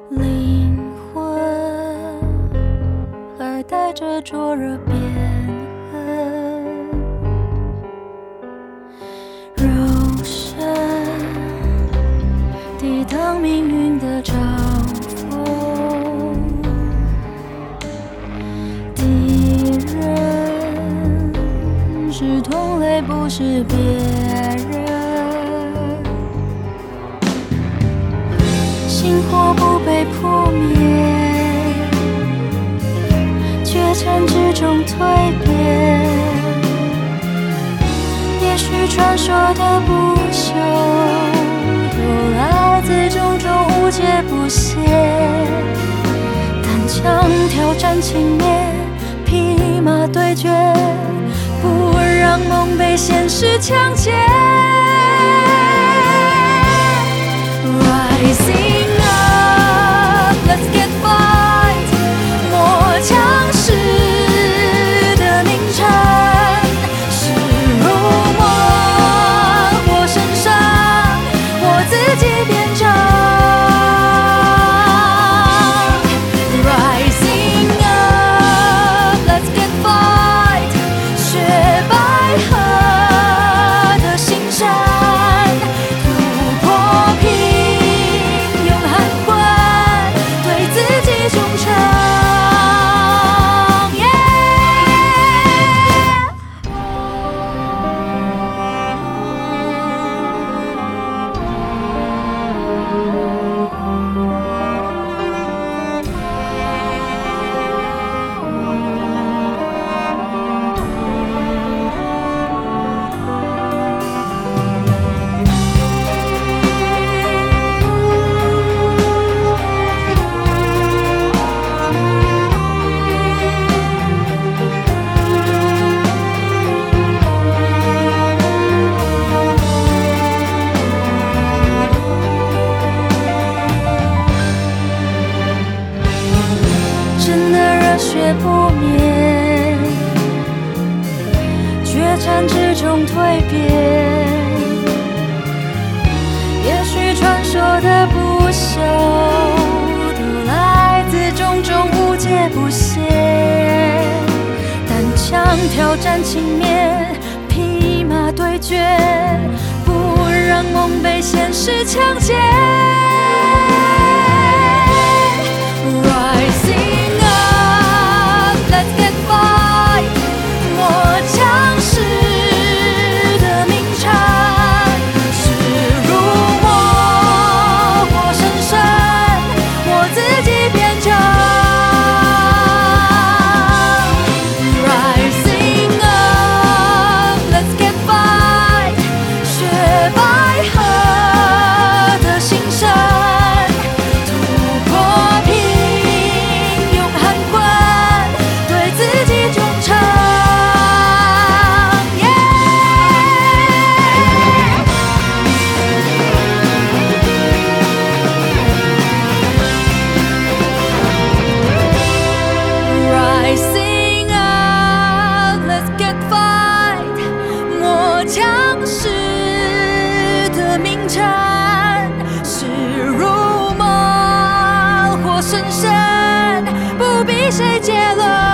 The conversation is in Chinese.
灵魂还带着灼热边痕，肉身抵挡命运的嘲讽，敌人是同类，不是别人。星火不被扑灭，绝尘之中蜕变。也许传说的不朽，都来自种种无解不解。单枪挑战轻蔑，匹马对决，不让梦被现实强奸。Rising up, let's get fight， 我强势的名称，是如梦或神圣，我自己编织。Rising up, let's get fight， 雪白河的心山。血不灭，决战之中蜕变。也许传说的不朽，都来自种种无解不解。单枪挑战轻蔑，匹马对决，不让梦被现实强奸。强势的名称，是如梦或神圣，不必谁结论。